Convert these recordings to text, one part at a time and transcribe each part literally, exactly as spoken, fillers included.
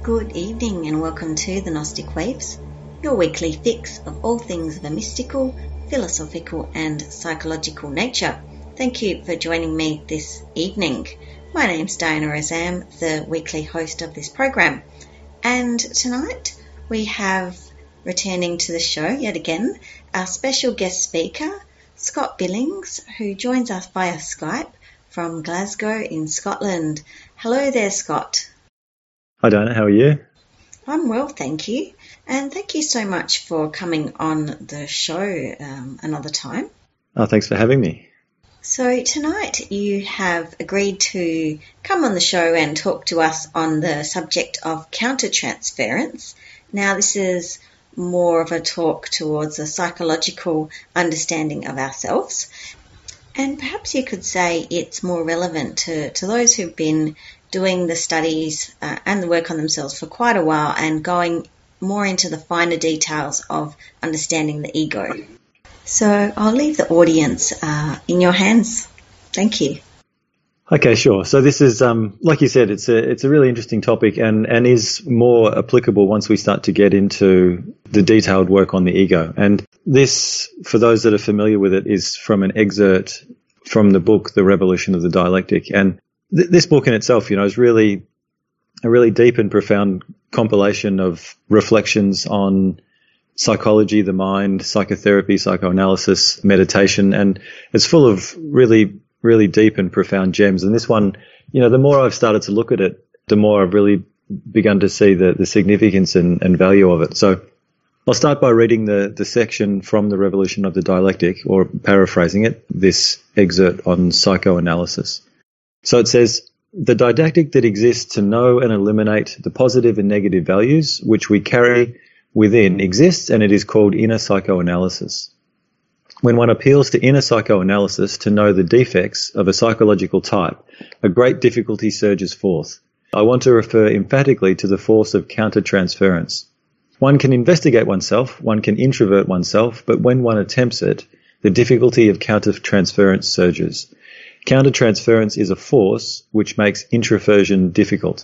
Good evening and welcome to the Gnostic Waves, your weekly fix of all things of a mystical, philosophical and psychological nature. Thank you for joining me this evening. My name's Diana Azam, the weekly host of this program. And tonight we have returning to the show yet again our special guest speaker, Scott Billings, who joins us via Skype from Glasgow in Scotland. Hello there, Scott. Hi Diana, how are you? I'm well, thank you. And thank you so much for coming on the show um, another time. Oh, thanks for having me. So tonight you have agreed to come on the show and talk to us on the subject of countertransference. Now this is more of a talk towards a psychological understanding of ourselves. And perhaps you could say it's more relevant to, to those who've been doing the studies uh, and the work on themselves for quite a while and going more into the finer details of understanding the ego. So I'll leave the audience uh, in your hands. Thank you. Okay, sure. So this is, um, like you said, it's a it's a really interesting topic and, and is more applicable once we start to get into the detailed work on the ego. And this, for those that are familiar with it, is from an excerpt from the book, The Revolution of the Dialectic. And th- this book in itself, you know, is really a really deep and profound compilation of reflections on psychology, the mind, psychotherapy, psychoanalysis, meditation, and it's full of really, really deep and profound gems. And this one, you know, the more I've started to look at it, the more I've really begun to see the, the significance and, and value of it. So I'll start by reading the, the section from The Revolution of the Dialectic, or paraphrasing it, this excerpt on psychoanalysis. So it says, "The didactic that exists to know and eliminate the positive and negative values which we carry within exists, and it is called inner psychoanalysis. When one appeals to inner psychoanalysis to know the defects of a psychological type, a great difficulty surges forth. I want to refer emphatically to the force of countertransference. One can investigate oneself, one can introvert oneself, but when one attempts it, the difficulty of countertransference surges. Countertransference is a force which makes introversion difficult.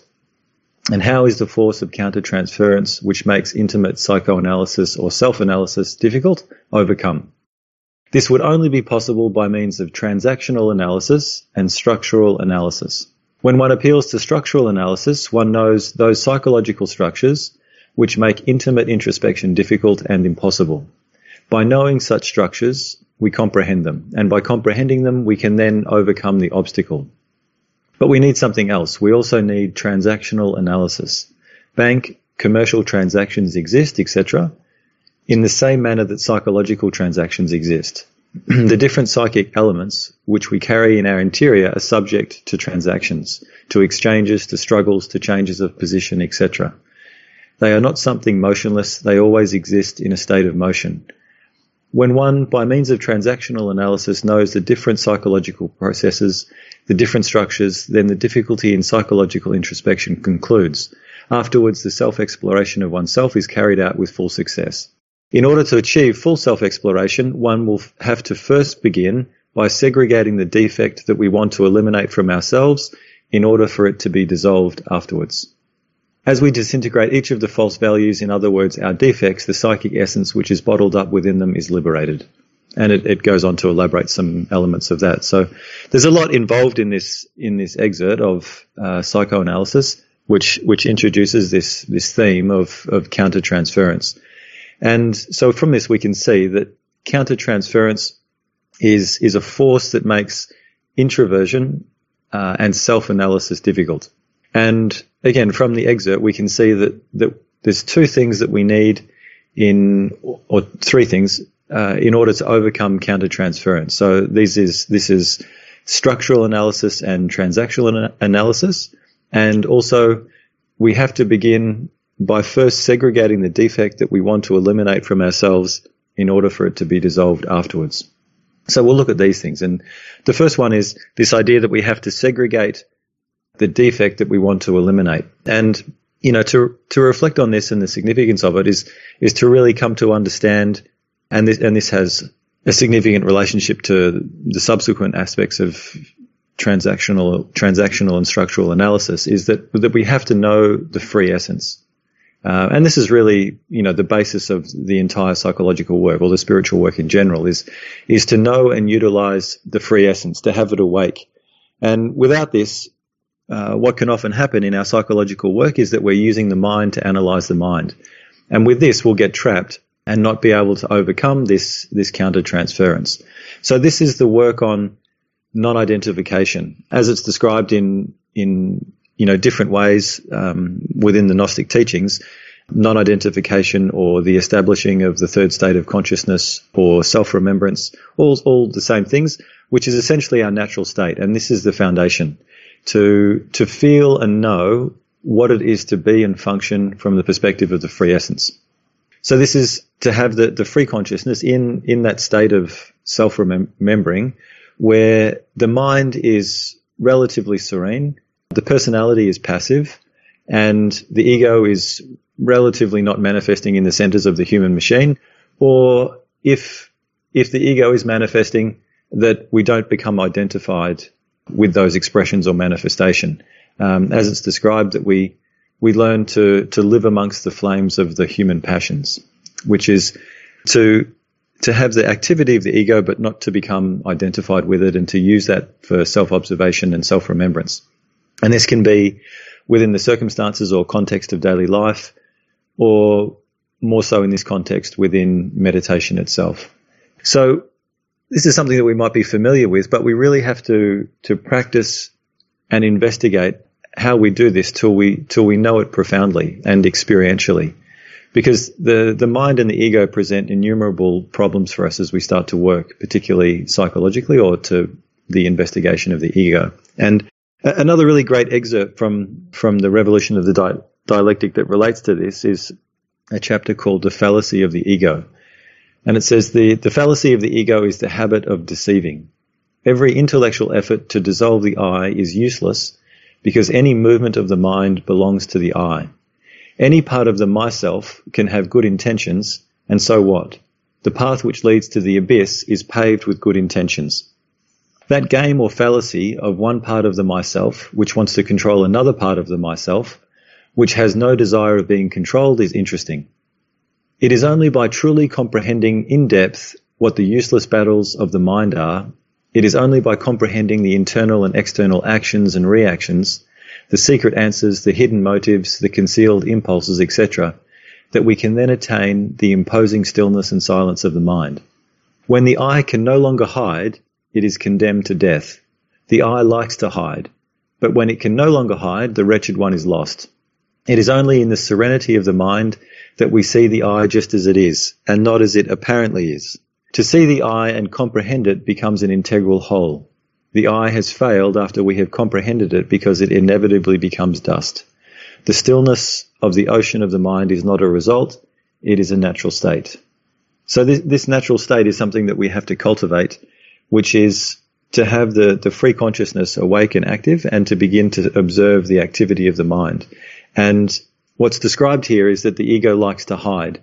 And how is the force of countertransference, which makes intimate psychoanalysis or self-analysis difficult, overcome? This would only be possible by means of transactional analysis and structural analysis. When one appeals to structural analysis, one knows those psychological structures which make intimate introspection difficult and impossible. By knowing such structures, we comprehend them, and by comprehending them, we can then overcome the obstacle. But we need something else. We also need transactional analysis. Bank, commercial transactions exist, et cetera, in the same manner that psychological transactions exist. The different psychic elements which we carry in our interior are subject to transactions, to exchanges, to struggles, to changes of position, et cetera. They are not something motionless. They always exist in a state of motion. When one, by means of transactional analysis, knows the different psychological processes, the different structures, then the difficulty in psychological introspection concludes. Afterwards, the self-exploration of oneself is carried out with full success. In order to achieve full self-exploration, one will have to first begin by segregating the defect that we want to eliminate from ourselves in order for it to be dissolved afterwards. As we disintegrate each of the false values, in other words, our defects, the psychic essence which is bottled up within them is liberated. And it, it goes on to elaborate some elements of that. So there's a lot involved in this in this excerpt of uh, psychoanalysis, which which introduces this this theme of of countertransference. And so from this we can see that countertransference is is a force that makes introversion uh, and self-analysis difficult. And again, from the excerpt, we can see that, that there's two things that we need in, or three things, uh, in order to overcome countertransference. So this is, this is structural analysis and transactional analysis. And also we have to begin by first segregating the defect that we want to eliminate from ourselves in order for it to be dissolved afterwards. So we'll look at these things. And the first one is this idea that we have to segregate the defect that we want to eliminate. And, you know, to to reflect on this and the significance of it is is to really come to understand, and this and this has a significant relationship to the subsequent aspects of transactional, transactional and structural analysis is that, that we have to know the free essence. Uh, and this is really, you know, the basis of the entire psychological work, or the spiritual work in general, is, is to know and utilize the free essence, to have it awake. And without this, uh, what can often happen in our psychological work is that we're using the mind to analyze the mind. And with this, we'll get trapped and not be able to overcome this, this counter-transference. So this is the work on non-identification, as it's described in, in, you know, different ways um, within the Gnostic teachings. Non-identification, or the establishing of the third state of consciousness, or self-remembrance, all, all the same things, which is essentially our natural state. And this is the foundation, to, to feel and know what it is to be and function from the perspective of the free essence. So this is to have the, the free consciousness in, in that state of self-remembering, where the mind is relatively serene, the personality is passive, and the ego is relatively not manifesting in the centers of the human machine. Or if, if the ego is manifesting, that we don't become identified with those expressions or manifestation. Um, as it's described, that we, we learn to, to live amongst the flames of the human passions, which is to, to have the activity of the ego, but not to become identified with it, and to use that for self-observation and self-remembrance. And this can be within the circumstances or context of daily life, or more so in this context within meditation itself. So this is something that we might be familiar with, but we really have to, to practice and investigate how we do this till we, till we know it profoundly and experientially. Because the, the mind and the ego present innumerable problems for us as we start to work, particularly psychologically, or to the investigation of the ego. And another really great excerpt from, from the Revolution of the Di- Dialectic that relates to this is a chapter called The Fallacy of the Ego. And it says, the, the fallacy of the ego is the habit of deceiving. Every intellectual effort to dissolve the I is useless, because any movement of the mind belongs to the I. Any part of the myself can have good intentions, and so what? The path which leads to the abyss is paved with good intentions. That game or fallacy of one part of the myself, which wants to control another part of the myself, which has no desire of being controlled, is interesting. It is only by truly comprehending in depth what the useless battles of the mind are, it is only by comprehending the internal and external actions and reactions, the secret answers, the hidden motives, the concealed impulses, et cetera, that we can then attain the imposing stillness and silence of the mind. When the I can no longer hide, it is condemned to death. The I likes to hide, but when it can no longer hide, the wretched one is lost. It is only in the serenity of the mind that we see the I just as it is, and not as it apparently is. To see the I and comprehend it becomes an integral whole. The I has failed after we have comprehended it, because it inevitably becomes dust. The stillness of the ocean of the mind is not a result, it is a natural state. So this, this natural state is something that we have to cultivate, which is to have the, the free consciousness awake and active, and to begin to observe the activity of the mind. And what's described here is that the ego likes to hide,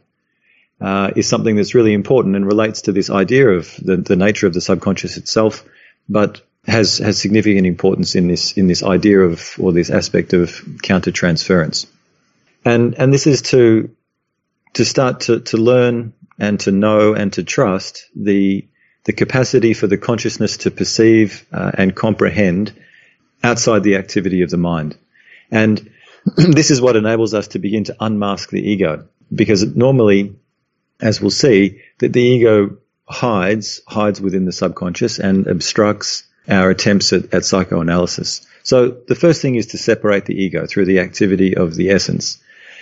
uh, is something that's really important and relates to this idea of the, the nature of the subconscious itself, but has, has significant importance in this, in this idea of, or this aspect of counter-transference. And, and this is to, to start to, to learn and to know and to trust the, the capacity for the consciousness to perceive uh, and comprehend outside the activity of the mind. And this is what enables us to begin to unmask the ego, because normally, as we'll see, that the ego hides, hides within the subconscious and obstructs our attempts at, at psychoanalysis. So the first thing is to separate the ego through the activity of the essence.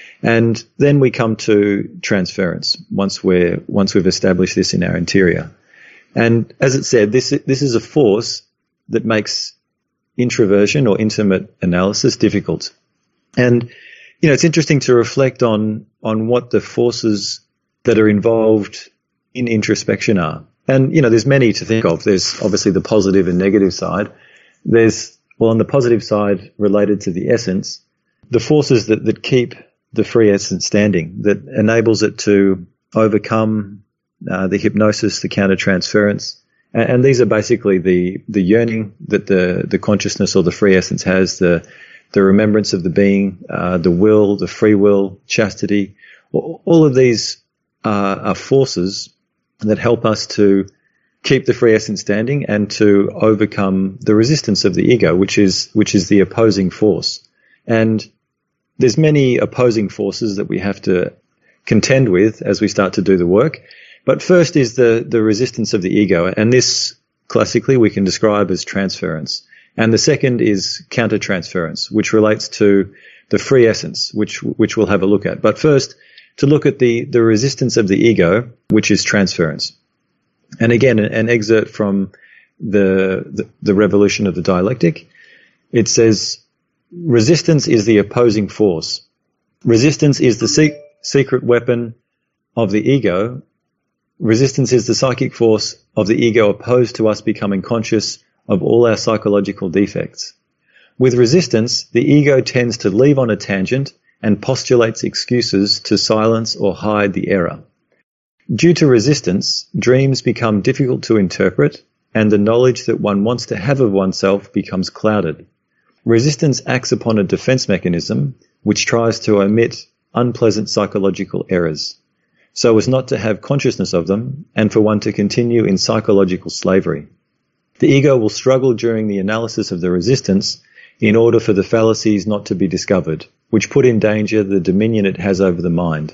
And then we come to transference once we're, once we've established this in our interior. And as it said, this, this is a force that makes introversion or intimate analysis difficult. And, you know, it's interesting to reflect on, on what the forces that are involved in introspection are. And, you know, there's many to think of. There's obviously the positive and negative side. There's, well, on the positive side, related to the essence, the forces that, that keep the free essence standing, that enables it to overcome uh, the hypnosis, the counter-transference, And, and these are basically the, the yearning that the, the consciousness or the free essence has, the, the remembrance of the being, uh, the will, the free will, chastity. All of these uh, are forces that help us to keep the free essence standing and to overcome the resistance of the ego, which is which is the opposing force. And there's many opposing forces that we have to contend with as we start to do the work. But first is the, the resistance of the ego, and this classically we can describe as transference. And the second is countertransference, which relates to the free essence, which which we'll have a look at. But first, to look at the, the resistance of the ego, which is transference. And again, an excerpt from the, the, the Revolution of the Dialectic. It says, resistance is the opposing force. Resistance is the se- secret weapon of the ego. Resistance is the psychic force of the ego opposed to us becoming conscious of all our psychological defects. With resistance, the ego tends to leave on a tangent and postulates excuses to silence or hide the error. Due to resistance, dreams become difficult to interpret, and the knowledge that one wants to have of oneself becomes clouded. Resistance acts upon a defense mechanism which tries to omit unpleasant psychological errors, so as not to have consciousness of them and for one to continue in psychological slavery. The ego will struggle during the analysis of the resistance in order for the fallacies not to be discovered, which put in danger the dominion it has over the mind.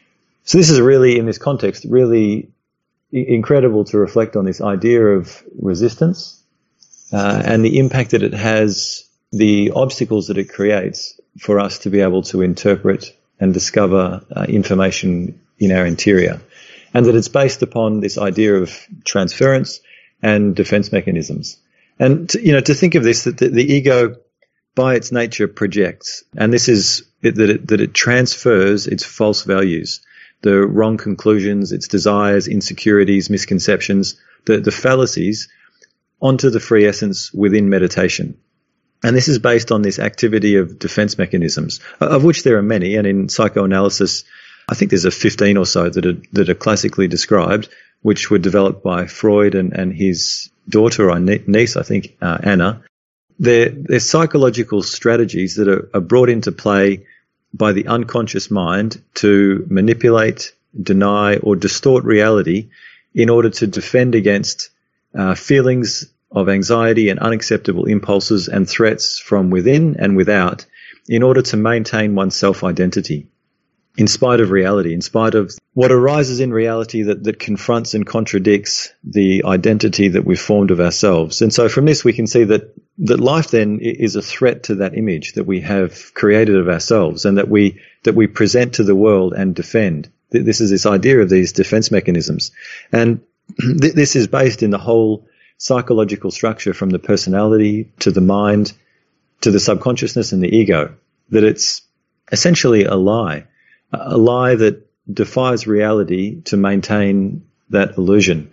So this is really, in this context, really incredible to reflect on this idea of resistance uh, and the impact that it has, the obstacles that it creates for us to be able to interpret and discover uh, information in our interior. And that it's based upon this idea of transference and defense mechanisms. And, to, you know, to think of this, that the, the ego, by its nature, projects. And this is it, that, it, that it transfers its false values, the wrong conclusions, its desires, insecurities, misconceptions, the, the fallacies onto the free essence within meditation. And this is based on this activity of defense mechanisms, of which there are many. And in psychoanalysis, I think there's a fifteen or so that are, that are classically described, which were developed by Freud and, and his daughter or niece, I think, uh, Anna. They're, they're psychological strategies that are, are brought into play by the unconscious mind to manipulate, deny, or distort reality in order to defend against uh, feelings of anxiety and unacceptable impulses and threats from within and without in order to maintain one's self-identity in spite of reality, in spite of what arises in reality that, that confronts and contradicts the identity that we've formed of ourselves. And so from this we can see that that life then is a threat to that image that we have created of ourselves and that we that we present to the world and defend. This is this idea of these defense mechanisms. And th- this is based in the whole psychological structure from the personality to the mind to the subconsciousness and the ego, that it's essentially a lie, a lie that defies reality to maintain that illusion.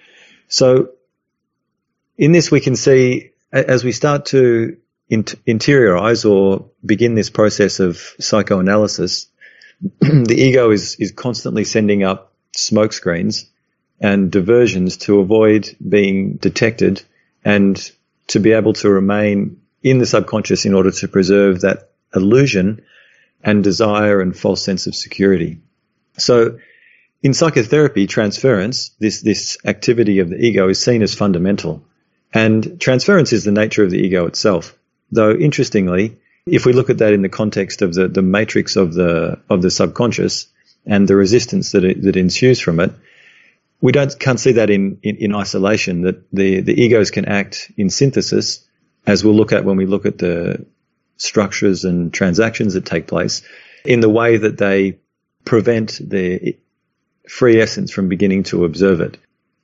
So in this we can see, as we start to interiorize or begin this process of psychoanalysis, the ego is, is constantly sending up smoke screens and diversions to avoid being detected and to be able to remain in the subconscious in order to preserve that illusion and desire and false sense of security. So in psychotherapy, transference, this, this activity of the ego, is seen as fundamental. And transference is the nature of the ego itself. Though interestingly, if we look at that in the context of the, the matrix of the of the subconscious and the resistance that it, that ensues from it, we don't can't see that in, in, in isolation, that the, the egos can act in synthesis, as we'll look at when we look at the structures and transactions that take place, in the way that they prevent the free essence from beginning to observe it.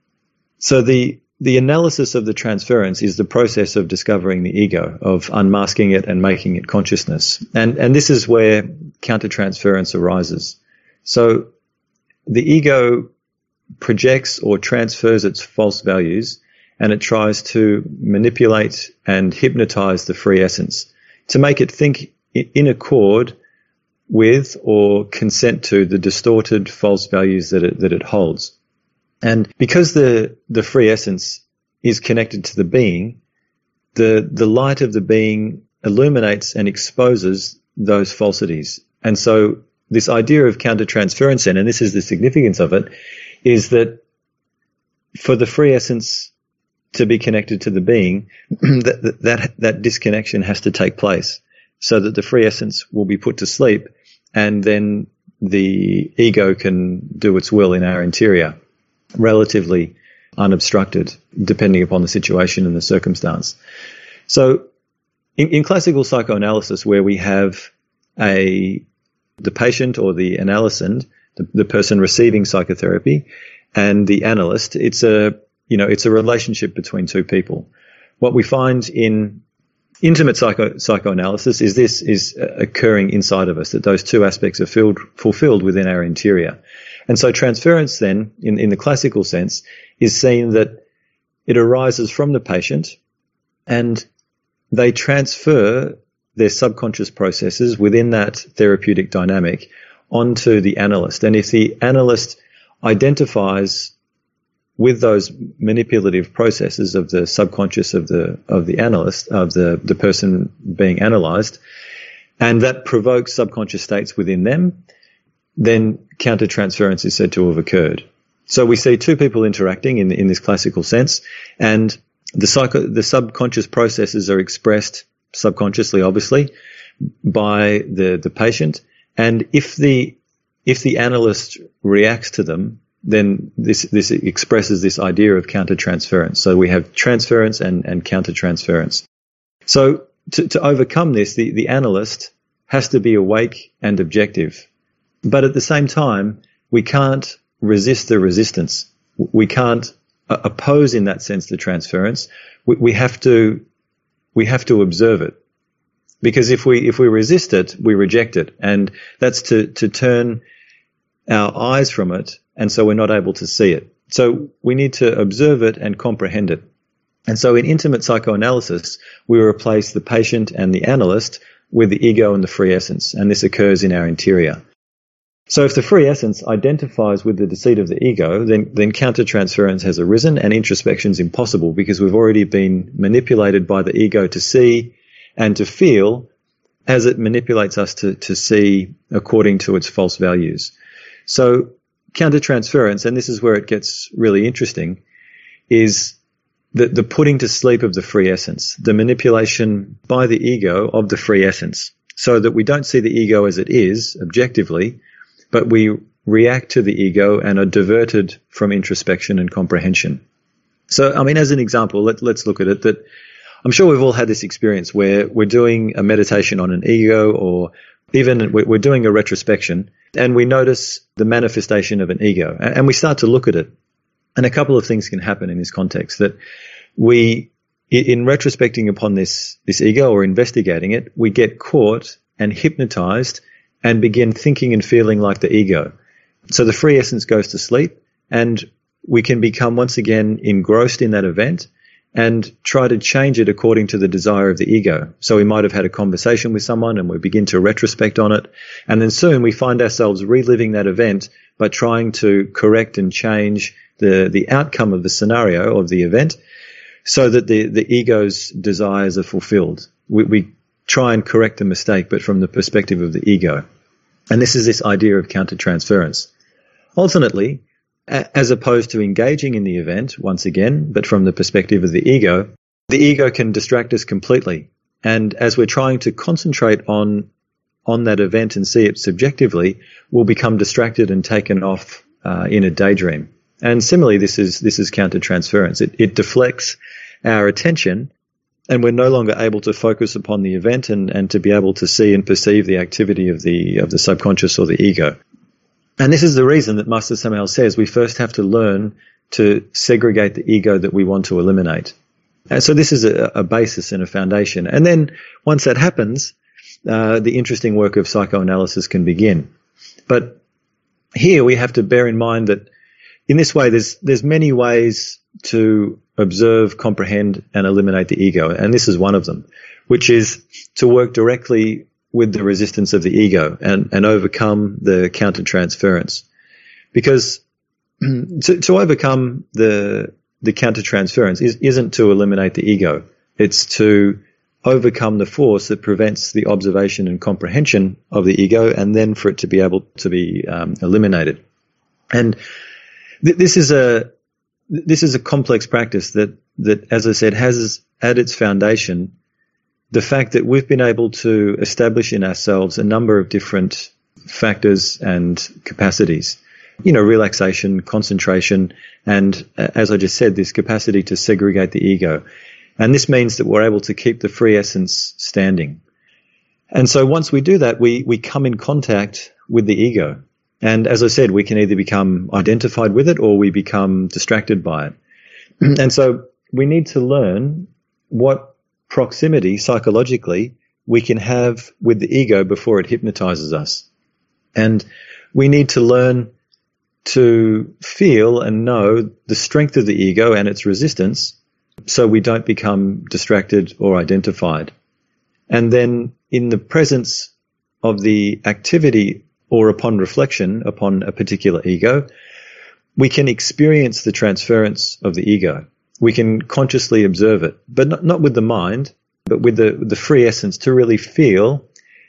So the The analysis of the transference is the process of discovering the ego, of unmasking it and making it consciousness. And, and this is where countertransference arises. So the ego projects or transfers its false values, and it tries to manipulate and hypnotize the free essence to make it think in accord with or consent to the distorted false values that it, that it holds. And because the, the free essence is connected to the being, the, the light of the being illuminates and exposes those falsities. And so this idea of countertransference, and this is the significance of it, is that for the free essence to be connected to the being, that, that, that disconnection has to take place so that the free essence will be put to sleep, and then the ego can do its will in our interior, relatively unobstructed, depending upon the situation and the circumstance. So in, in classical psychoanalysis, where we have a the patient or the analysand, the, the person receiving psychotherapy, and the analyst, it's a you know it's a relationship between two people. What we find in intimate psycho, psychoanalysis is this is occurring inside of us, that those two aspects are filled, fulfilled within our interior. And so transference then, in, in the classical sense, is seen that it arises from the patient, and they transfer their subconscious processes within that therapeutic dynamic onto the analyst. And if the analyst identifies with those manipulative processes of the subconscious of the of the analyst, of the, the person being analysed, and that provokes subconscious states within them, then countertransference is said to have occurred. So we see two people interacting in in this classical sense, and the psycho, the subconscious processes are expressed subconsciously, obviously, by the the patient, and if the if the analyst reacts to them, then this this expresses this idea of countertransference. So we have transference and, and countertransference. So to, to overcome this, the, the analyst has to be awake and objective. But at the same time, we can't resist the resistance. We can't uh, oppose, in that sense, the transference. We, we have to we have to observe it. Because if we if we resist it, we reject it. And that's to, to turn our eyes from it, and so we're not able to see it. So we need to observe it and comprehend it. And so in intimate psychoanalysis, we replace the patient and the analyst with the ego and the free essence, and this occurs in our interior. So if the free essence identifies with the deceit of the ego, then, then countertransference has arisen, and introspection is impossible, because we've already been manipulated by the ego to see and to feel as it manipulates us to, to see according to its false values. So countertransference, and this is where it gets really interesting, is the, the putting to sleep of the free essence, the manipulation by the ego of the free essence, so that we don't see the ego as it is objectively, but we react to the ego and are diverted from introspection and comprehension. So, I mean, as an example, let, let's look at it, that I'm sure we've all had this experience where we're doing a meditation on an ego, or even we're doing a retrospection, and we notice the manifestation of an ego, and we start to look at it. And a couple of things can happen in this context, that we, in retrospecting upon this, this ego or investigating it, we get caught and hypnotized and begin thinking and feeling like the ego. So the free essence goes to sleep, and we can become once again engrossed in that event and try to change it according to the desire of the ego. So we might have had a conversation with someone and we begin to retrospect on it, and then soon we find ourselves reliving that event, but trying to correct and change the, the outcome of the scenario of the event so that the, the ego's desires are fulfilled. We, we try and correct the mistake, but from the perspective of the ego. And this is this idea of countertransference. Ultimately, as opposed to engaging in the event, once again, but from the perspective of the ego, the ego can distract us completely. And as we're trying to concentrate on on that event and see it subjectively, we'll become distracted and taken off uh, in a daydream. And similarly, this is this is countertransference. It, it deflects our attention, and we're no longer able to focus upon the event and, and to be able to see and perceive the activity of the of the subconscious or the ego. And this is the reason that Master Samael says we first have to learn to segregate the ego that we want to eliminate. And so this is a, a basis and a foundation. And then once that happens, uh, the interesting work of psychoanalysis can begin. But here we have to bear in mind that in this way there's there's many ways to observe, comprehend, and eliminate the ego. And this is one of them, which is to work directly with the resistance of the ego and, and overcome the countertransference. Because to, to overcome the the countertransference is, isn't to eliminate the ego. It's to overcome the force that prevents the observation and comprehension of the ego, and then for it to be able to be um, eliminated. And th- this is a this is a complex practice that that, as I said, has at its foundation the fact that we've been able to establish in ourselves a number of different factors and capacities. You know, relaxation, concentration, and as I just said, this capacity to segregate the ego. And this means that we're able to keep the free essence standing. And so once we do that, we, we come in contact with the ego. And as I said, we can either become identified with it or we become distracted by it. And so we need to learn what proximity psychologically we can have with the ego before it hypnotizes us. And we need to learn to feel and know the strength of the ego and its resistance so we don't become distracted or identified. And then in the presence of the activity or upon reflection upon a particular ego, we can experience the transference of the ego. We can consciously observe it, but not, not with the mind, but with the, the free essence to really feel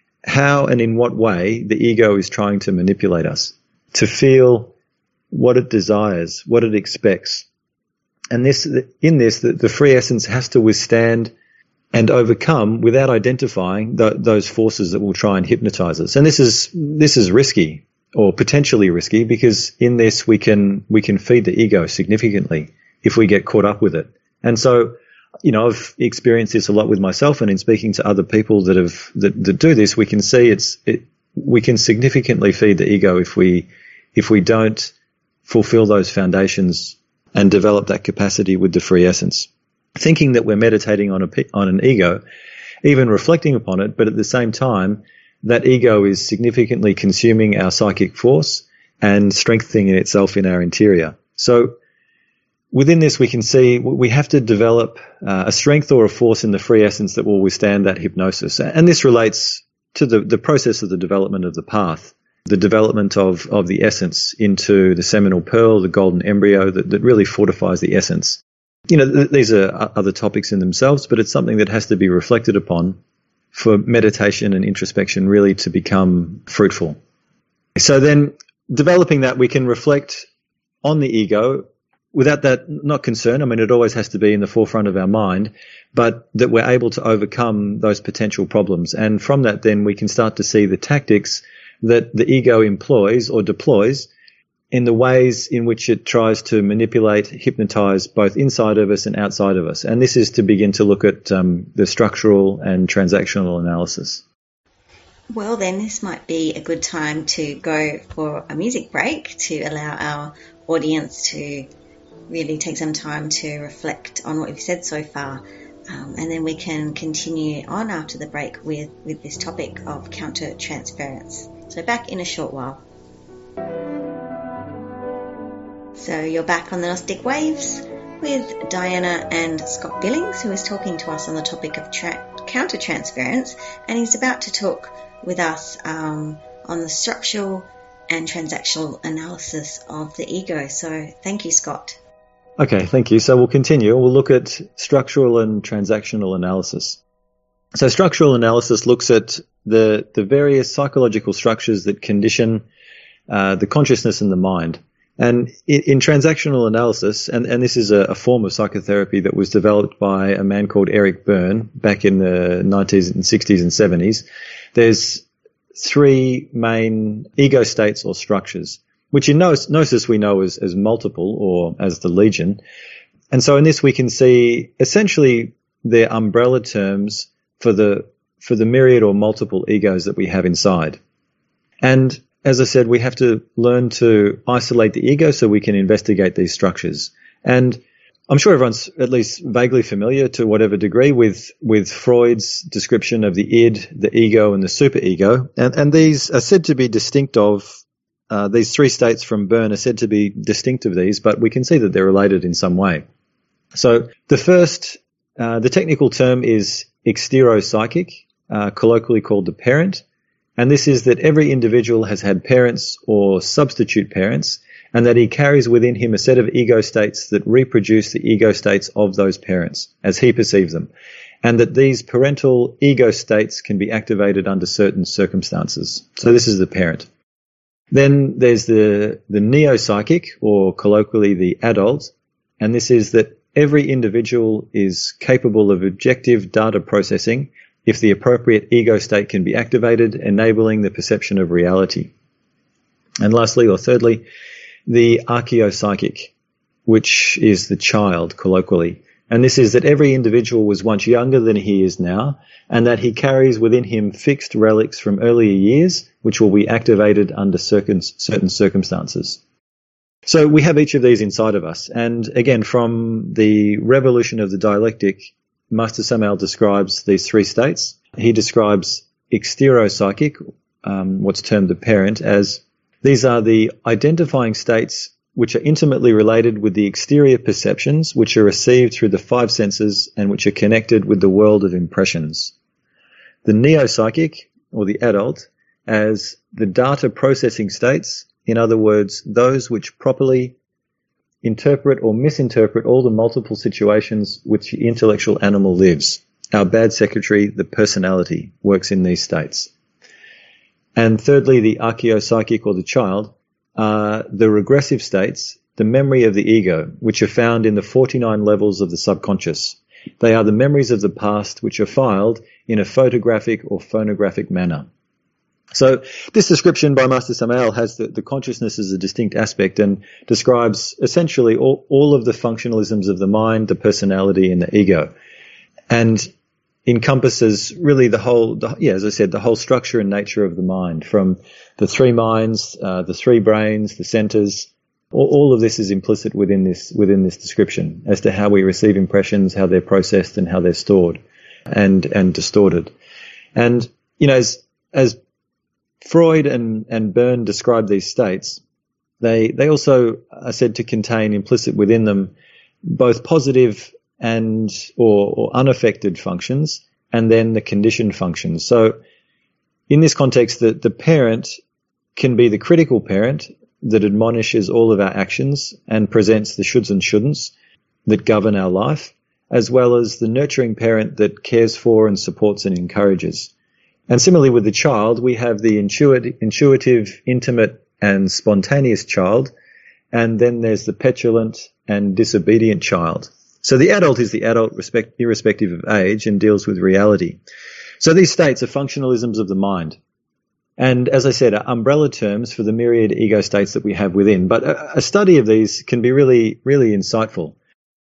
how and in what way the ego is trying to manipulate us, to feel what it desires, what it expects. And this, in this, the, the free essence has to withstand and overcome without identifying the, those forces that will try and hypnotize us. And this is this is risky, or potentially risky, because in this we can we can feed the ego significantly if we get caught up with it. And so, you know, I've experienced this a lot with myself, and in speaking to other people that have that, that do this, we can see it's it, we can significantly feed the ego if we if we don't fulfill those foundations and develop that capacity with the free essence. Thinking that we're meditating on a on an ego, even reflecting upon it, but at the same time, that ego is significantly consuming our psychic force and strengthening itself in our interior. So within this, we can see we have to develop uh, a strength or a force in the free essence that will withstand that hypnosis. And this relates to the, the process of the development of the path, the development of, of the essence into the seminal pearl, the golden embryo that, that really fortifies the essence. You know, th- these are other topics in themselves, but it's something that has to be reflected upon for meditation and introspection really to become fruitful. So then, developing that, we can reflect on the ego without that, not concern. I mean, it always has to be in the forefront of our mind, but that we're able to overcome those potential problems. And from that, then we can start to see the tactics that the ego employs or deploys in the ways in which it tries to manipulate, hypnotize both inside of us and outside of us. And this is to begin to look at um, the structural and transactional analysis. Well, then this might be a good time to go for a music break to allow our audience to really take some time to reflect on what we've said so far. Um, and then we can continue on after the break with, with this topic of counter-transference. So back in a short while. So you're back on the Gnostic Waves with Diana and Scott Billings, who is talking to us on the topic of tra- counter-transference, and he's about to talk with us um, on the structural and transactional analysis of the ego. So thank you, Scott. Okay, thank you. So we'll continue. We'll look at structural and transactional analysis. So structural analysis looks at the, the various psychological structures that condition uh, the consciousness and the mind. And in, in transactional analysis, and, and this is a, a form of psychotherapy that was developed by a man called Eric Berne back in the nineties and sixties and seventies, there's three main ego states or structures, which in Gnosis we know as, as multiple or as the legion. And so in this we can see essentially their umbrella terms for the for the myriad or multiple egos that we have inside. And as I said, we have to learn to isolate the ego so we can investigate these structures. And I'm sure everyone's at least vaguely familiar to whatever degree with, with Freud's description of the id, the ego, and the superego. And, and these are said to be distinct of, uh, these three states from Berne are said to be distinct of these, but we can see that they're related in some way. So the first, uh, the technical term is exteropsychic, uh, colloquially called the parent. And this is that every individual has had parents or substitute parents, and that he carries within him a set of ego states that reproduce the ego states of those parents as he perceives them, and that these parental ego states can be activated under certain circumstances. So this is the parent. Then there's the, the neo-psychic, or colloquially the adult, and this is that every individual is capable of objective data processing if the appropriate ego state can be activated, enabling the perception of reality. And lastly, or thirdly, the archaeopsychic, which is the child, colloquially. And this is that every individual was once younger than he is now, and that he carries within him fixed relics from earlier years, which will be activated under certain circumstances. So we have each of these inside of us. And again, from the revolution of the dialectic, Master Samael describes these three states. He describes exteropsychic, um, what's termed the parent, as these are the identifying states which are intimately related with the exterior perceptions which are received through the five senses and which are connected with the world of impressions. The neo-psychic, or the adult, as the data processing states, in other words, those which properly interpret or misinterpret all the multiple situations which the intellectual animal lives. Our bad secretary, the personality, works in these states. And thirdly, the archaeopsychic, or the child, are the regressive states, the memory of the ego, which are found in the forty-nine levels of the subconscious. They are the memories of the past which are filed in a photographic or phonographic manner. So this description by Master Samael has the, the consciousness as a distinct aspect and describes essentially all, all of the functionalisms of the mind, the personality, and the ego, and encompasses really the whole, the, yeah, as I said, the whole structure and nature of the mind, from the three minds, uh, the three brains, the centers. All, all of this is implicit within this within this description as to how we receive impressions, how they're processed, and how they're stored and and distorted. And you know, as as Freud and, and Byrne describe these states, they they also are said to contain implicit within them both positive and or, or unaffected functions, and then the conditioned functions. So in this context, the, the parent can be the critical parent that admonishes all of our actions and presents the shoulds and shouldn'ts that govern our life, as well as the nurturing parent that cares for and supports and encourages. And similarly with the child, we have the intuitive, intuitive, intimate and spontaneous child, and then there's the petulant and disobedient child. So the adult is the adult respect, irrespective of age and deals with reality. So these states are functionalisms of the mind. And as I said, are umbrella terms for the myriad ego states that we have within. But a, a study of these can be really, really insightful.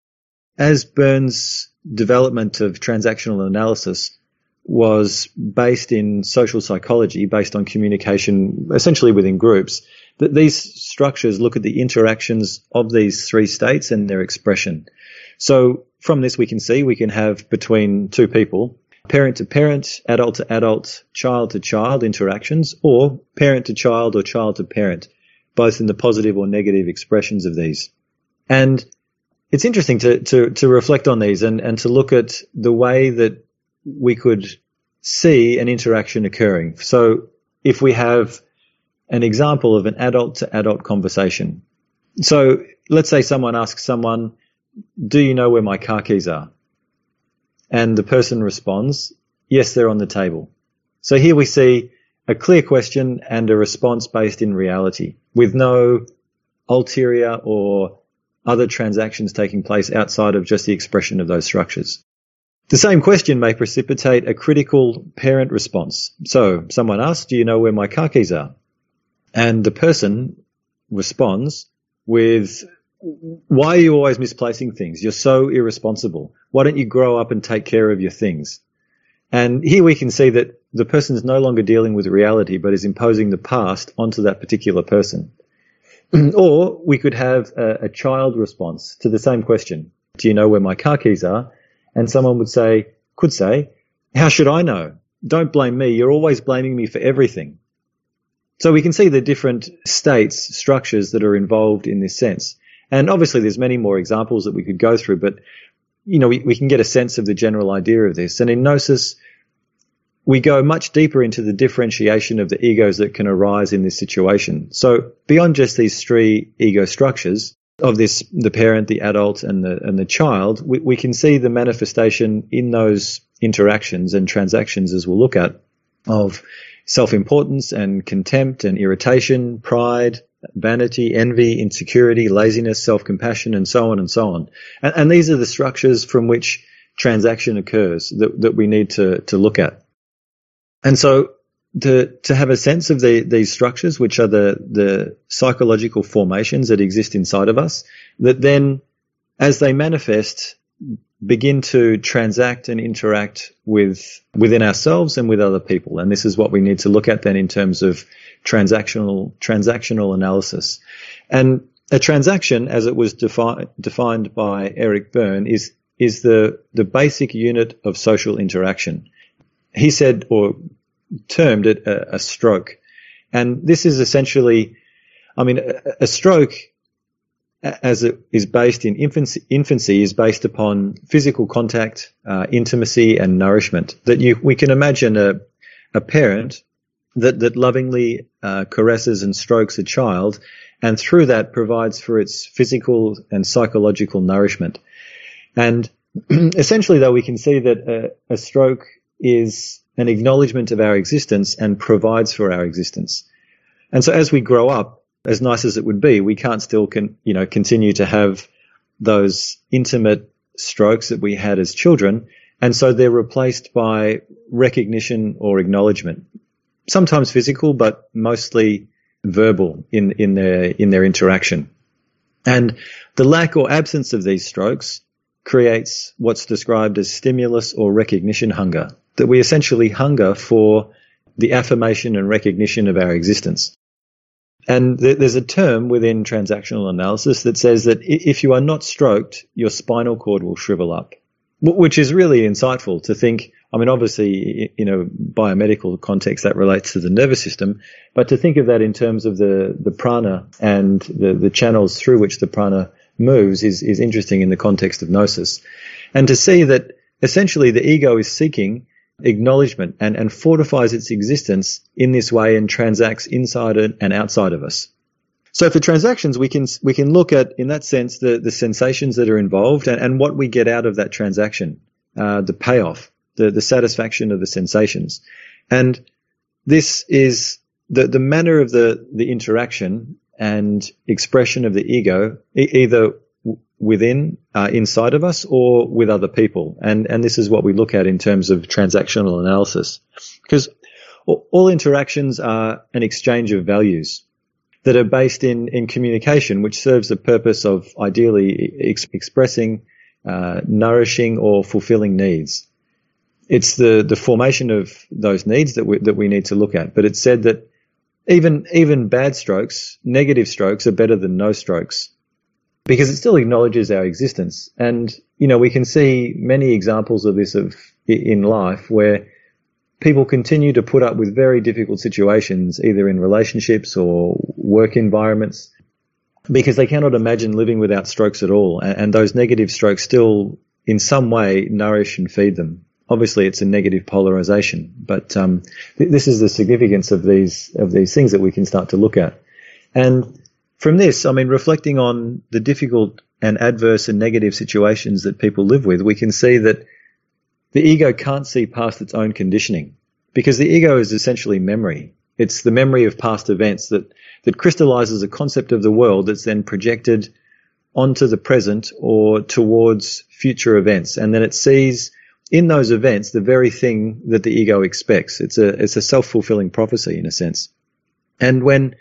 As Byrne's development of transactional analysis was based in social psychology, based on communication essentially within groups, that these structures look at the interactions of these three states and their expression. So from this we can see we can have between two people parent to parent, adult to adult, child to child interactions, or parent to child or child to parent, both in the positive or negative expressions of these. And it's interesting to, to, to reflect on these and, and to look at the way that we could see an interaction occurring. So if we have an example of an adult to adult conversation. So let's say someone asks someone, do you know where my car keys are? And the person responds, yes, they're on the table. So here we see a clear question and a response based in reality with no ulterior or other transactions taking place outside of just the expression of those structures. The same question may precipitate a critical parent response. So someone asks, do you know where my car keys are? And the person responds with, why are you always misplacing things? You're so irresponsible. Why don't you grow up and take care of your things? And here we can see that the person is no longer dealing with reality, but is imposing the past onto that particular person. Or we could have a, a child response to the same question. Do you know where my car keys are? And someone would say, could say, how should I know? Don't blame me. You're always blaming me for everything. So we can see the different states, structures that are involved in this sense. And obviously there's many more examples that we could go through, but, you know, we, we can get a sense of the general idea of this. And in Gnosis, we go much deeper into the differentiation of the egos that can arise in this situation. So beyond just these three ego structures of this, the parent, the adult, and the and the child, we, we can see the manifestation in those interactions and transactions, as we'll look at, of self-importance and contempt and irritation, pride, vanity, envy, insecurity, laziness, self-compassion, and so on and so on. And, and these are the structures from which transaction occurs that, that we need to, to look at. And so to, to have a sense of the, these structures, which are the, the psychological formations that exist inside of us, that then, as they manifest, begin to transact and interact with within ourselves and with other people. And this is what we need to look at then in terms of transactional transactional analysis. And a transaction, as it was defi- defined by Eric Berne, is is the the basic unit of social interaction. He said, or termed it, a, a stroke. And this is essentially, I mean, a, a stroke, as it is based in infancy, infancy is based upon physical contact, uh, intimacy, and nourishment. That you, we can imagine a, a parent that, that lovingly uh, caresses and strokes a child, and through that provides for its physical and psychological nourishment. And essentially, though, we can see that a, a stroke is an acknowledgement of our existence and provides for our existence. And so as we grow up, as nice as it would be, we can't still con, you know, continue to have those intimate strokes that we had as children. And so they're replaced by recognition or acknowledgement, sometimes physical, but mostly verbal in, in their, in their interaction. And the lack or absence of these strokes creates what's described as stimulus or recognition hunger, that we essentially hunger for the affirmation and recognition of our existence. And th- there's a term within transactional analysis that says that if you are not stroked, your spinal cord will shrivel up, which is really insightful to think. I mean, obviously, in a biomedical context, that relates to the nervous system, but to think of that in terms of the, the prana and the, the channels through which the prana moves is, is interesting in the context of gnosis. And to see that essentially the ego is seeking acknowledgement and, and fortifies its existence in this way and transacts inside and outside of us. So for transactions, we can we can look at, in that sense, the, the sensations that are involved and, and what we get out of that transaction, uh, the payoff, the, the satisfaction of the sensations. And this is the, the manner of the, the interaction and expression of the ego, e- either within, uh, inside of us or with other people. And, and this is what we look at in terms of transactional analysis. Because all, all interactions are an exchange of values that are based in, in communication, which serves the purpose of ideally ex- expressing, uh, nourishing or fulfilling needs. It's the, the formation of those needs that we, that we need to look at. But it's said that even, even bad strokes, negative strokes, are better than no strokes, because it still acknowledges our existence. And, you know, we can see many examples of this of in life where people continue to put up with very difficult situations, either in relationships or work environments, because they cannot imagine living without strokes at all. And, and those negative strokes still, in some way, nourish and feed them. Obviously, it's a negative polarization, but um, th- this is the significance of these of these things that we can start to look at. And from this, I mean, reflecting on the difficult and adverse and negative situations that people live with, we can see that the ego can't see past its own conditioning, because the ego is essentially memory. It's the memory of past events that, that crystallizes a concept of the world that's then projected onto the present or towards future events. And then it sees in those events the very thing that the ego expects. It's a, it's a self-fulfilling prophecy in a sense. And when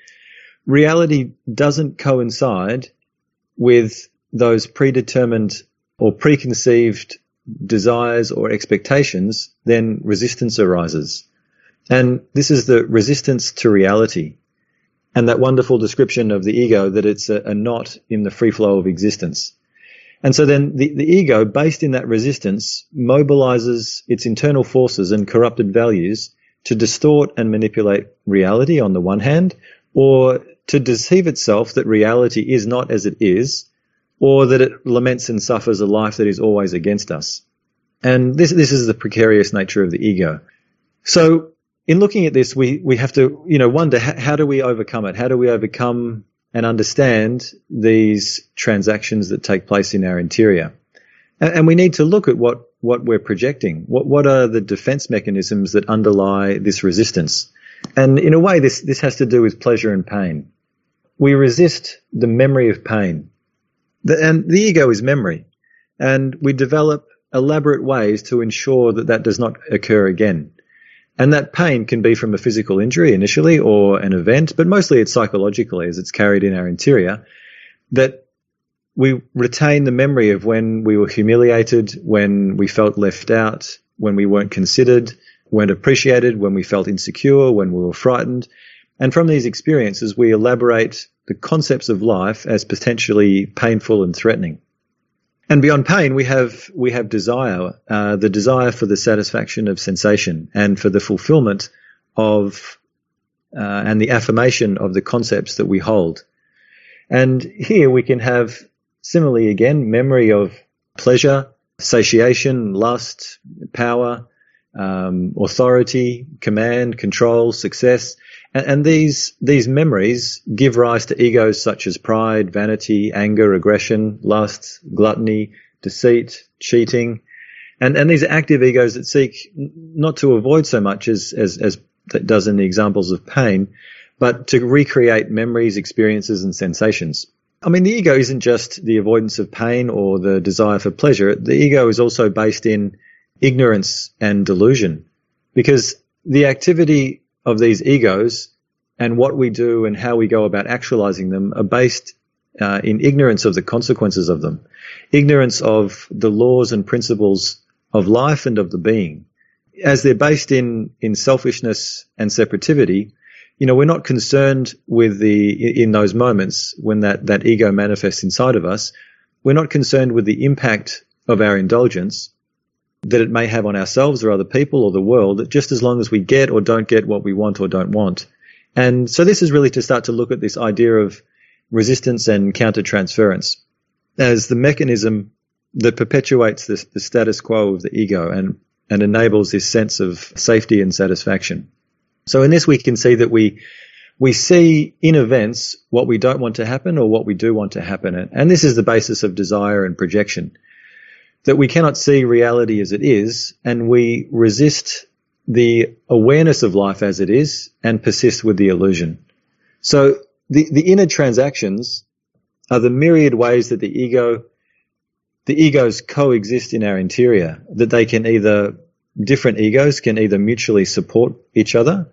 reality doesn't coincide with those predetermined or preconceived desires or expectations, then resistance arises. And this is the resistance to reality, and that wonderful description of the ego that it's a, a knot in the free flow of existence. And so then the, the ego, based in that resistance, mobilizes its internal forces and corrupted values to distort and manipulate reality on the one hand, or to deceive itself that reality is not as it is, or that it laments and suffers a life that is always against us. And this, this is the precarious nature of the ego. So in looking at this, we, we have to, you know, wonder how, how do we overcome it? How do we overcome and understand these transactions that take place in our interior? And, and we need to look at what, what we're projecting. What, what are the defense mechanisms that underlie this resistance? And in a way, this, this has to do with pleasure and pain. We resist the memory of pain. The, and the ego is memory. And we develop elaborate ways to ensure that that does not occur again. And that pain can be from a physical injury initially or an event, but mostly it's psychologically as it's carried in our interior, that we retain the memory of when we were humiliated, when we felt left out, when we weren't considered, weren't appreciated, when we felt insecure, when we were frightened. And from these experiences, we elaborate the concepts of life as potentially painful and threatening. And beyond pain, we have we have desire, uh, the desire for the satisfaction of sensation and for the fulfillment of uh, and the affirmation of the concepts that we hold. And here we can have, similarly again, memory of pleasure, satiation, lust, power, um, authority, command, control, success. And, and these these memories give rise to egos such as pride, vanity, anger, aggression, lust, gluttony, deceit, cheating. And, and these are active egos that seek not to avoid so much as, as, as it does in the examples of pain, but to recreate memories, experiences, and sensations. I mean, the ego isn't just the avoidance of pain or the desire for pleasure. The ego is also based in ignorance and delusion, because the activity of these egos and what we do and how we go about actualizing them are based uh, in ignorance of the consequences of them, ignorance of the laws and principles of life and of the being. As they're based in, in selfishness and separativity, you know, we're not concerned with the, in those moments when that, that ego manifests inside of us, we're not concerned with the impact of our indulgence that it may have on ourselves or other people or the world, just as long as we get or don't get what we want or don't want. And so this is really to start to look at this idea of resistance and countertransference as the mechanism that perpetuates this, the status quo of the ego and, and enables this sense of safety and satisfaction. So in this we can see that we we see in events what we don't want to happen or what we do want to happen. And this is the basis of desire and projection, that we cannot see reality as it is, and we resist the awareness of life as it is and persist with the illusion. So the, the inner transactions are the myriad ways that the ego, the egos coexist in our interior, that they can either, different egos can either mutually support each other,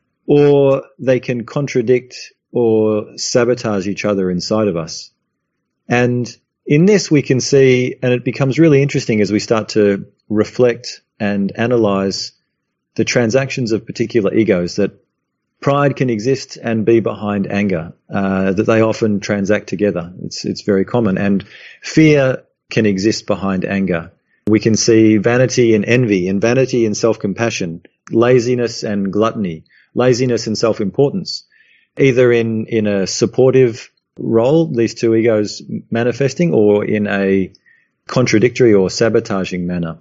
or they can contradict or sabotage each other inside of us. And in this we can see, and it becomes really interesting as we start to reflect and analyze the transactions of particular egos, that pride can exist and be behind anger, uh, that they often transact together. It's, it's very common. And fear can exist behind anger. We can see vanity and envy, and vanity and self-compassion, laziness and gluttony, laziness and self-importance, either in, in a supportive role, these two egos manifesting, or in a contradictory or sabotaging manner.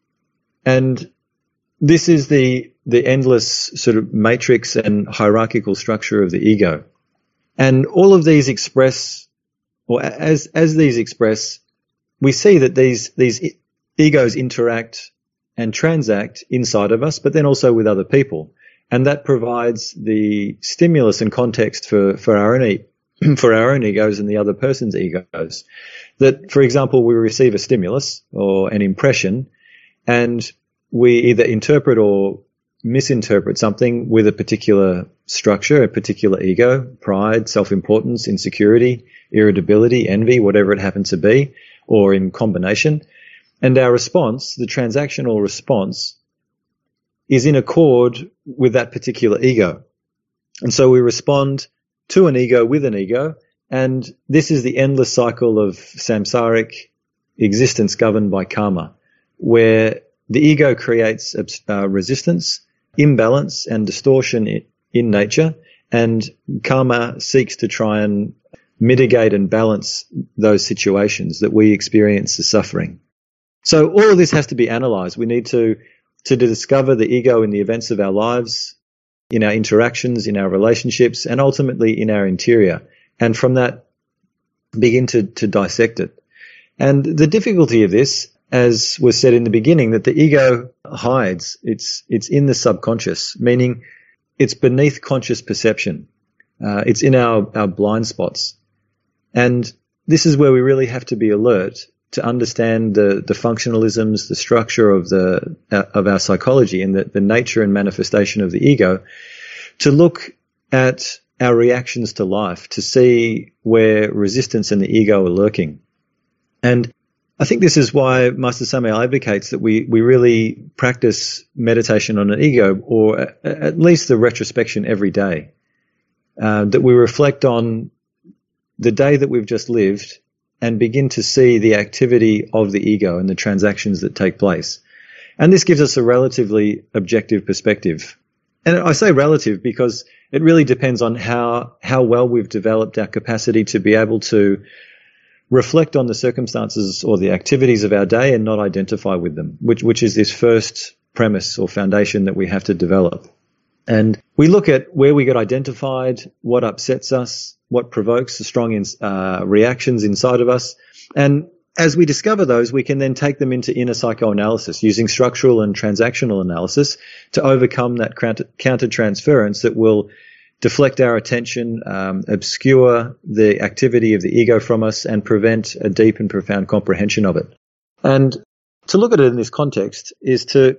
And this is the, the endless sort of matrix and hierarchical structure of the ego. And all of these express, or as, as these express, we see that these, these egos interact and transact inside of us, but then also with other people. And that provides the stimulus and context for, for our own, for our own egos and the other person's egos. That, for example, we receive a stimulus or an impression, and we either interpret or misinterpret something with a particular structure, a particular ego, pride, self-importance, insecurity, irritability, envy, whatever it happens to be, or in combination. And our response, the transactional response, is in accord with that particular ego. And so we respond to an ego with an ego, and this is the endless cycle of samsaric existence governed by karma, where the ego creates uh, resistance, imbalance, and distortion in, in nature, and karma seeks to try and mitigate and balance those situations that we experience as suffering. So all of this has to be analysed. We need to to discover the ego in the events of our lives, in our interactions, in our relationships, and ultimately in our interior. And from that, begin to, to dissect it. And the difficulty of this, as was said in the beginning, that the ego hides. It's, it's in the subconscious, meaning it's beneath conscious perception. Uh, it's in our, our blind spots. And this is where we really have to be alert to understand the, the functionalisms, the structure of the uh, of our psychology and the, the nature and manifestation of the ego, to look at our reactions to life, to see where resistance and the ego are lurking. And I think this is why Master Samael advocates that we, we really practice meditation on an ego, or a, at least the retrospection every day, uh, that we reflect on the day that we've just lived and begin to see the activity of the ego and the transactions that take place. And this gives us a relatively objective perspective. And I say relative because it really depends on how, how well we've developed our capacity to be able to reflect on the circumstances or the activities of our day and not identify with them, which, which is this first premise or foundation that we have to develop. And we look at where we get identified, what upsets us, what provokes the strong uh, reactions inside of us. And as we discover those, we can then take them into inner psychoanalysis using structural and transactional analysis to overcome that counter-transference that will deflect our attention, um, obscure the activity of the ego from us, and prevent a deep and profound comprehension of it. And to look at it in this context is to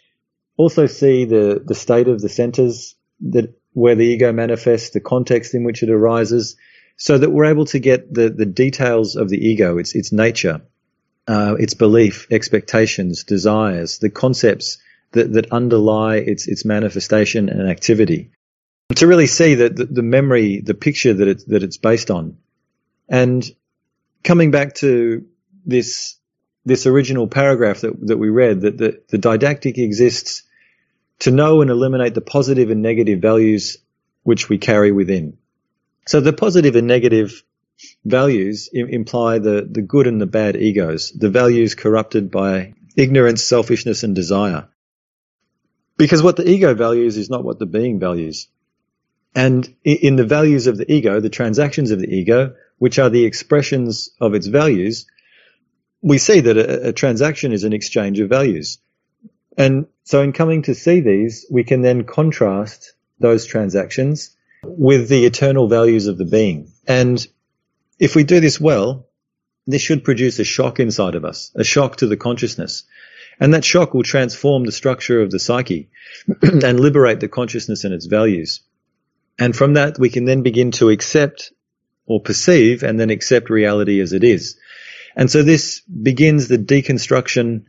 also see the, the state of the centers that where the ego manifests, the context in which it arises, so that we're able to get the, the details of the ego, its its nature, uh, its belief, expectations, desires, the concepts that, that underlie its its manifestation and activity, to really see that the, the memory, the picture that it's that it's based on. And coming back to this this original paragraph that that we read, that the, the didactic exists to know and eliminate the positive and negative values which we carry within. So the positive and negative values im- imply the, the good and the bad egos, the values corrupted by ignorance, selfishness, and desire. Because what the ego values is not what the being values. And in, in the values of the ego, the transactions of the ego, which are the expressions of its values, we see that a, a transaction is an exchange of values. And so in coming to see these, we can then contrast those transactions with the eternal values of the being. And if we do this well, this should produce a shock inside of us, a shock to the consciousness. And that shock will transform the structure of the psyche and liberate the consciousness and its values. And from that, we can then begin to accept or perceive and then accept reality as it is. And so this begins the deconstruction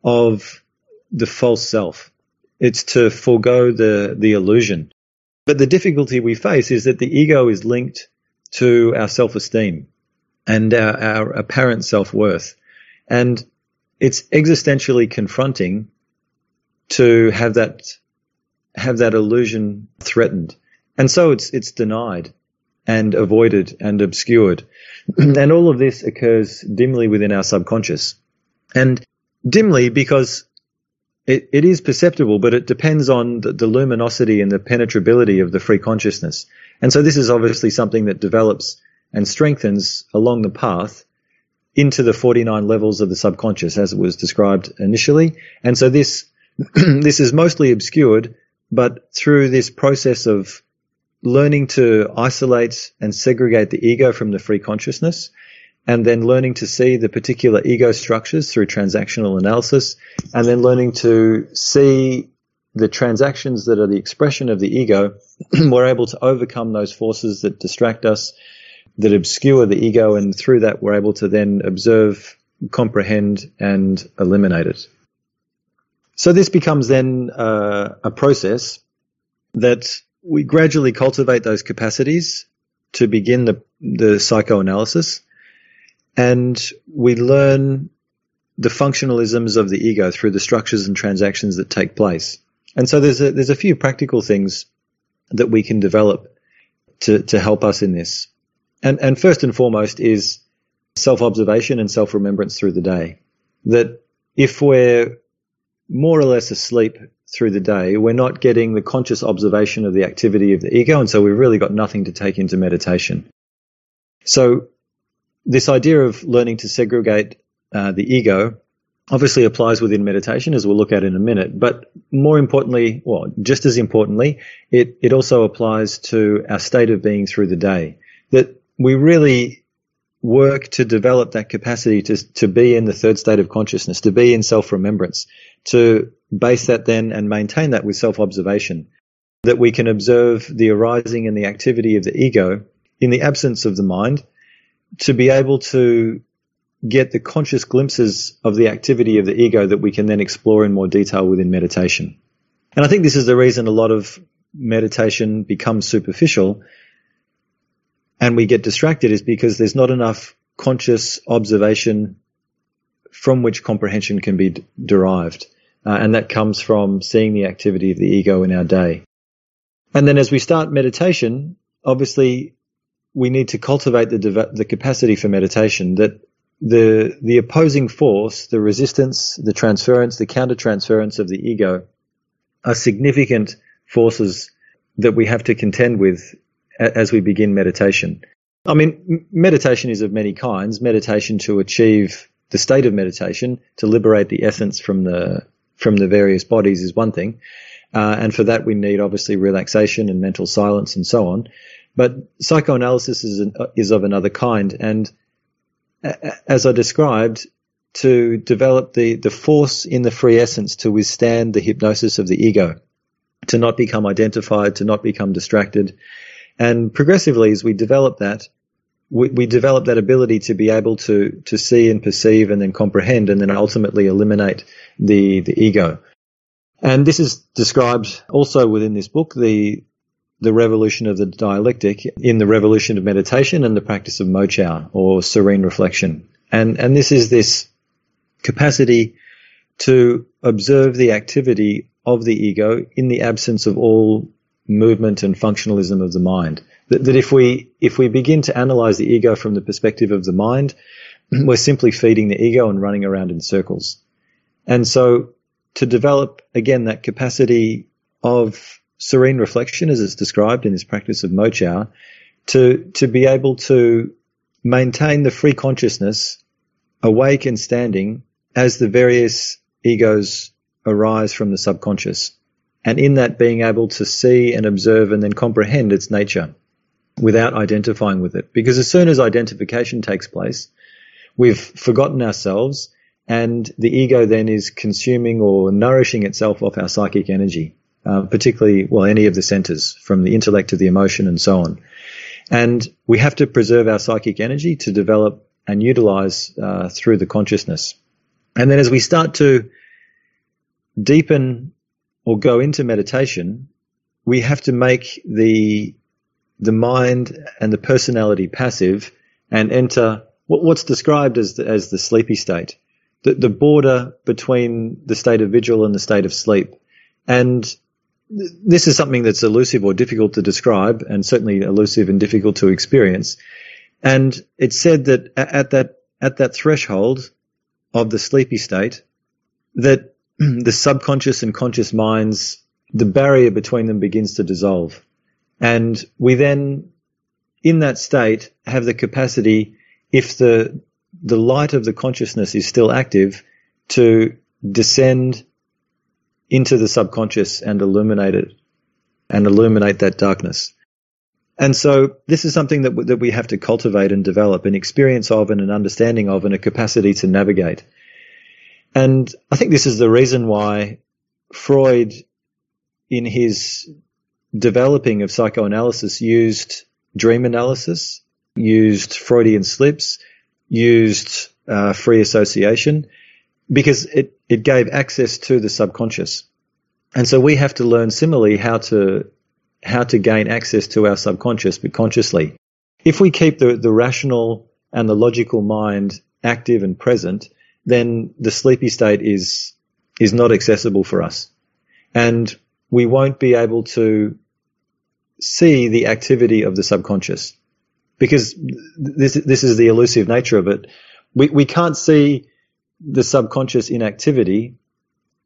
of the false self. It's to forego the, the illusion. But the difficulty we face is that the ego is linked to our self-esteem and our, our apparent self-worth. And it's existentially confronting to have that, have that illusion threatened. And so it's, it's denied and avoided and obscured. And all of this occurs dimly within our subconscious. And dimly because It, it is perceptible, but it depends on the, the luminosity and the penetrability of the free consciousness. And so this is obviously something that develops and strengthens along the path into the forty-nine levels of the subconscious, as it was described initially. And so this, this is mostly obscured, but through this process of learning to isolate and segregate the ego from the free consciousness, and then learning to see the particular ego structures through transactional analysis, and then learning to see the transactions that are the expression of the ego, we're able to overcome those forces that distract us, that obscure the ego, and through that we're able to then observe, comprehend, and eliminate it. So this becomes then uh, a process that we gradually cultivate those capacities to begin the, the psychoanalysis. And we learn the functionalisms of the ego through the structures and transactions that take place. And so there's a, there's a few practical things that we can develop to, to help us in this. And, and first and foremost is self-observation and self-remembrance through the day. That if we're more or less asleep through the day. We're not getting the conscious observation of the activity of the ego, and so we've really got nothing to take into meditation. So this idea of learning to segregate uh, the ego obviously applies within meditation, as we'll look at in a minute, but more importantly, well, just as importantly, it, it also applies to our state of being through the day, that we really work to develop that capacity to, to be in the third state of consciousness, to be in self-remembrance, to base that then and maintain that with self-observation, that we can observe the arising and the activity of the ego in the absence of the mind, to be able to get the conscious glimpses of the activity of the ego that we can then explore in more detail within meditation. And I think this is the reason a lot of meditation becomes superficial and we get distracted, is because there's not enough conscious observation from which comprehension can be d- derived. Uh, and that comes from seeing the activity of the ego in our day. And then as we start meditation, obviously we need to cultivate the, de- the capacity for meditation, that the the opposing force, the resistance, the transference, the counter-transference of the ego are significant forces that we have to contend with a- as we begin meditation. I mean, m- meditation is of many kinds. Meditation to achieve the state of meditation, to liberate the essence from the from the various bodies, is one thing. Uh, and for that we need obviously relaxation and mental silence and so on. But psychoanalysis is, an, is of another kind, and as I described, to develop the, the force in the free essence to withstand the hypnosis of the ego, to not become identified, to not become distracted. And progressively, as we develop that, we, we develop that ability to be able to, to see and perceive and then comprehend and then ultimately eliminate the, the ego. And this is described also within this book, the the revolution of the dialectic in the revolution of meditation and the practice of mochao, or serene reflection. And, and this is this capacity to observe the activity of the ego in the absence of all movement and functionalism of the mind. That, that if we, if we begin to analyze the ego from the perspective of the mind, we're simply feeding the ego and running around in circles. And so to develop, again, that capacity of serene reflection, as it's described in this practice of mochao, to to be able to maintain the free consciousness, awake and standing, as the various egos arise from the subconscious, and in that being able to see and observe and then comprehend its nature without identifying with it. Because as soon as identification takes place, we've forgotten ourselves, and the ego then is consuming or nourishing itself off our psychic energy. Uh, particularly, well, any of the centers, from the intellect to the emotion and so on. And we have to preserve our psychic energy to develop and utilize uh, through the consciousness. And then as we start to deepen or go into meditation, we have to make the the mind and the personality passive and enter what, what's described as the, as the sleepy state, the, the border between the state of vigil and the state of sleep. And this is something that's elusive or difficult to describe, and certainly elusive and difficult to experience. And it's said that at that at that threshold of the sleepy state, that the subconscious and conscious minds, the barrier between them begins to dissolve. And we then, in that state, have the capacity, if the the light of the consciousness is still active, to descend into the subconscious and illuminate it, and illuminate that darkness. And so this is something that, w- that we have to cultivate and develop an experience of and an understanding of and a capacity to navigate. And I think this is the reason why Freud, in his developing of psychoanalysis, used dream analysis, used Freudian slips, used uh, free association, because it, it gave access to the subconscious. And so we have to learn similarly how to how to gain access to our subconscious, but consciously. If we keep the, the rational and the logical mind active and present, then the sleepy state is is not accessible for us. And we won't be able to see the activity of the subconscious, because this this is the elusive nature of it. We we can't see the subconscious inactivity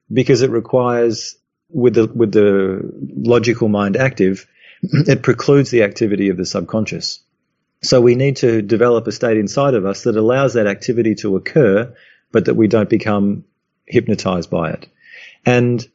because it requires, with the with the logical mind active, it precludes the activity of the subconscious. So we need to develop a state inside of us that allows that activity to occur, but that we don't become hypnotized by it. And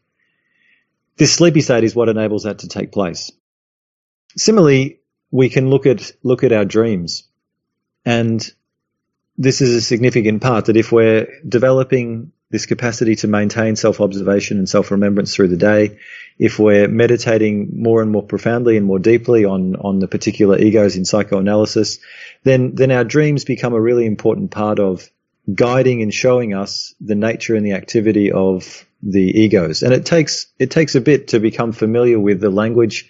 this sleepy state is what enables that to take place. Similarly, we can look at look at our dreams. And this is a significant part, that if we're developing this capacity to maintain self-observation and self-remembrance through the day, if we're meditating more and more profoundly and more deeply on, on the particular egos in psychoanalysis, then, then our dreams become a really important part of guiding and showing us the nature and the activity of the egos. And it takes, it takes a bit to become familiar with the language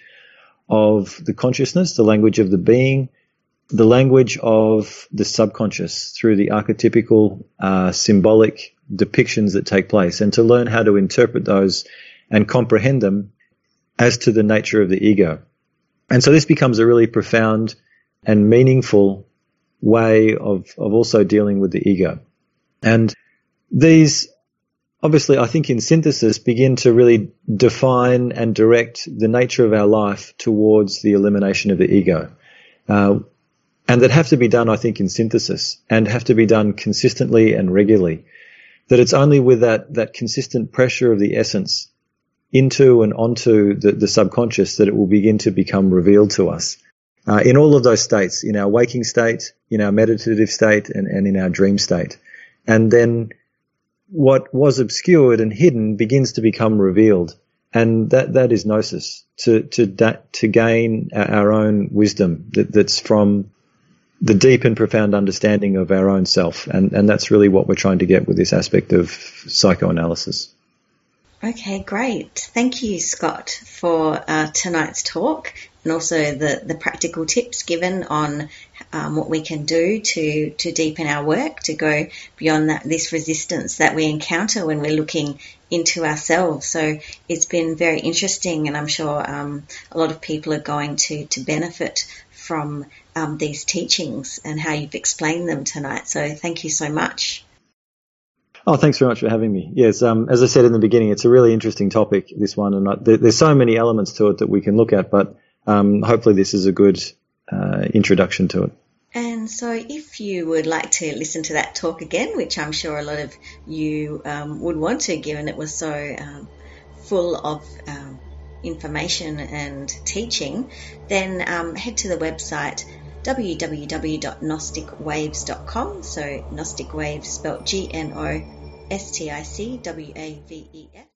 of the consciousness, the language of the being, the language of the subconscious through the archetypical, uh, symbolic depictions that take place, and to learn how to interpret those and comprehend them as to the nature of the ego. And so this becomes a really profound and meaningful way of, of also dealing with the ego. And these, obviously, I think in synthesis, begin to really define and direct the nature of our life towards the elimination of the ego. Uh, and that have to be done, I think, in synthesis, and have to be done consistently and regularly. That it's only with that, that consistent pressure of the essence into and onto the, the subconscious that it will begin to become revealed to us. Uh, in all of those states, in our waking state, in our meditative state, and, and in our dream state. And then what was obscured and hidden begins to become revealed. And that, that is gnosis, to, to, to gain our own wisdom that, that's from the deep and profound understanding of our own self. And, and that's really what we're trying to get with this aspect of psychoanalysis. Okay, great. Thank you, Scott, for uh, tonight's talk, and also the, the practical tips given on um, what we can do to, to deepen our work, to go beyond that, this resistance that we encounter when we're looking into ourselves. So it's been very interesting, and I'm sure um, a lot of people are going to, to benefit from um, these teachings and how you've explained them tonight. So thank you so much. Oh, thanks very much for having me. Yes, um, as I said in the beginning, it's a really interesting topic, this one, and I, there, there's so many elements to it that we can look at, but um, hopefully this is a good uh, introduction to it. And so if you would like to listen to that talk again, which I'm sure a lot of you um, would want to, given it was so um, full of um, information and teaching, then um, head to the website w w w dot gnostic waves dot com. So Gnostic Waves spelled G N O S T I C W A V E S.